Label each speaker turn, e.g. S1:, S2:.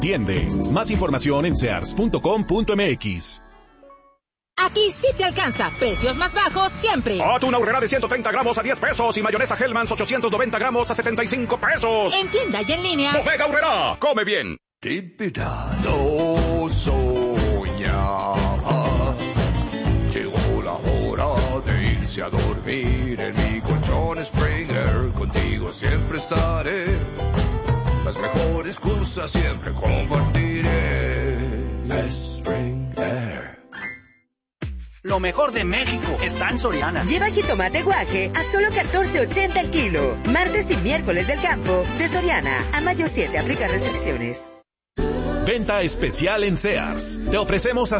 S1: Tiende. Más información en sears.com.mx.
S2: Aquí sí te alcanza. Precios más bajos siempre.
S3: Atún Aurrera de 130 gramos a 10 pesos y mayonesa Hellmann's 890 gramos a 75 pesos.
S2: En tienda y en línea.
S3: Bodega Aurrera. Come bien.
S4: No soñaba. Llegó la hora de irse a dormir en mi colchón Springer. Contigo siempre estaré. Las mejores cosas siempre compartiré. Springer.
S5: Lo mejor de México está en Soriana.
S6: Lleva jitomate guaje a solo $14.80 el kilo. Martes y miércoles del campo de Soriana. A mayo 7 aplica restricciones.
S1: Venta especial en Sears. Te ofrecemos hasta